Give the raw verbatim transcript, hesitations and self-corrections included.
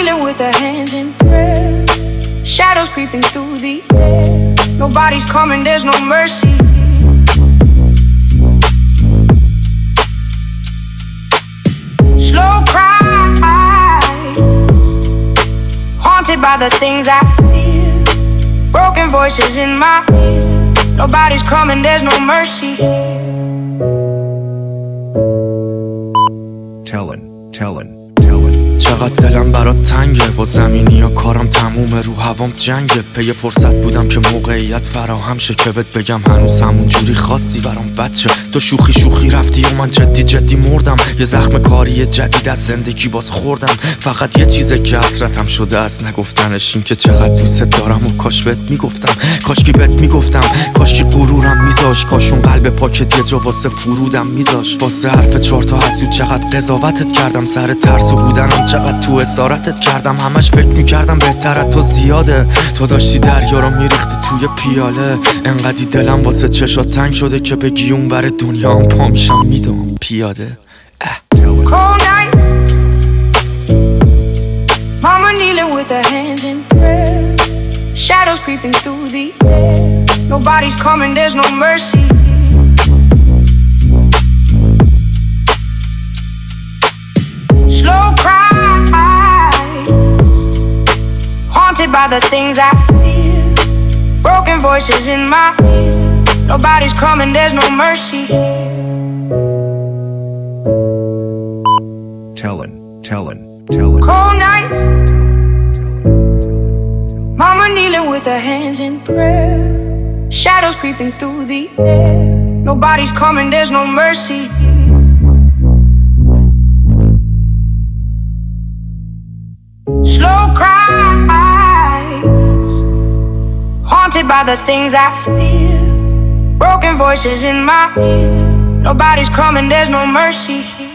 kneeling with her hands in prayer. Shadows creeping through the air. Nobody's coming, there's no mercy. Slow cries, haunted by the things I fear. Broken voices in my ear. Nobody's coming, there's no mercy here. Tellin, tellin. چقدر دلم برات تنگه، با زمینی ها کارم تمومه، رو هوام جنگه. پی فرصت بودم که موقعیت فراهم شه، که بهت بگم هنوز همون جوری خاصی برام بد شه. تو شوخی شوخی رفتی و من جدی جدی مردم. یه زخم کاری جدید از زندگی باز خوردم. فقط یه چیزه که حسرتم شده از نگفتنش، این که چقدر دوست دارم و کاش بهت میگفتم. کاش که بهت میگفتم، کاش که غرورم میذاش، کاش اون قلب پاکت یه جا واسه فرودم میذاش. واسه حرف چهار تا حسود چقدر قضاوتت کردم، سر ترس و بودنم چقدر تو اسارتت کردم. همش فکر میکردم بهتره تو زیاده. تو داشتی دریا رو میریختی توی پیاله. انقدی دلم واسه چشات تنگ شده که بگی اون ور دنیا هم پا میشم میدم پیاده. Cold night, mama kneeling with her hands in prayer. Shadows creeping through the air. Nobody's coming, there's no mercy. Slow cries, haunted by the things I fear. Broken voices in my ear. Nobody's coming, there's no mercy here. Tellin, tellin, tellin. Cold nights, mama kneeling with her hands in prayer. Shadows creeping through the air. Nobody's coming, there's no mercy here. Slow cries, haunted by the things I fear. Broken voices in my ear. Nobody's coming, there's no mercy here.